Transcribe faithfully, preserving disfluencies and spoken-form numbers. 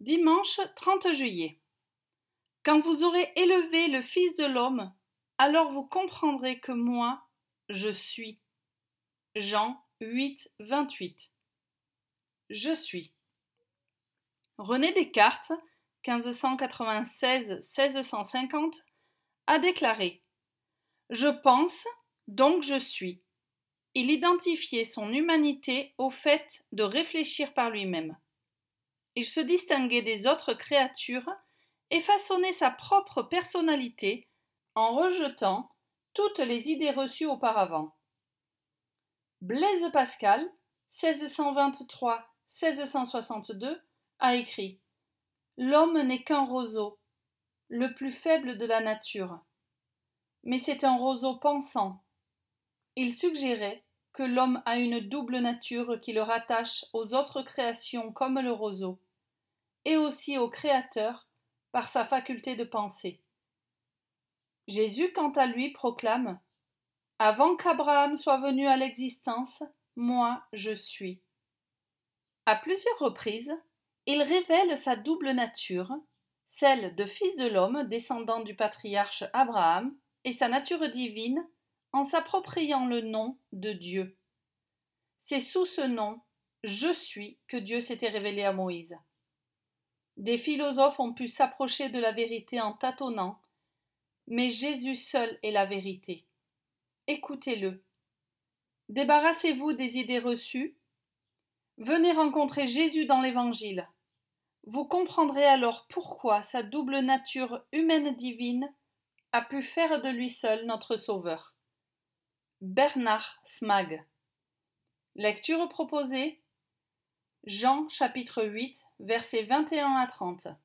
Dimanche trente juillet. Quand vous aurez élevé le Fils de l'homme, alors vous comprendrez que moi, je suis. Jean huit, vingt-huit. Je suis. René Descartes, quinze cent quatre-vingt-seize à seize cent cinquante, a déclaré « Je pense, donc je suis ». Il identifiait son humanité au fait de réfléchir par lui-même. Il se distinguait des autres créatures et façonnait sa propre personnalité en rejetant toutes les idées reçues auparavant. Blaise Pascal, seize cent vingt-trois à seize cent soixante-deux, a écrit « L'homme n'est qu'un roseau, le plus faible de la nature. Mais c'est un roseau pensant. » Il suggérait que l'homme a une double nature qui le rattache aux autres créations comme le roseau, et aussi au Créateur par sa faculté de penser. Jésus, quant à lui, proclame « Avant qu'Abraham soit venu à l'existence, moi je suis ». À plusieurs reprises, il révèle sa double nature, celle de fils de l'homme descendant du patriarche Abraham, et sa nature divine en s'appropriant le nom de Dieu. C'est sous ce nom « Je suis » que Dieu s'était révélé à Moïse. Des philosophes ont pu s'approcher de la vérité en tâtonnant, mais Jésus seul est la vérité. Écoutez-le. Débarrassez-vous des idées reçues. Venez rencontrer Jésus dans l'Évangile. Vous comprendrez alors pourquoi sa double nature humaine divine a pu faire de lui seul notre Sauveur. Bernard Smag. Lecture proposée Jean chapitre huit, versets vingt et un à trente.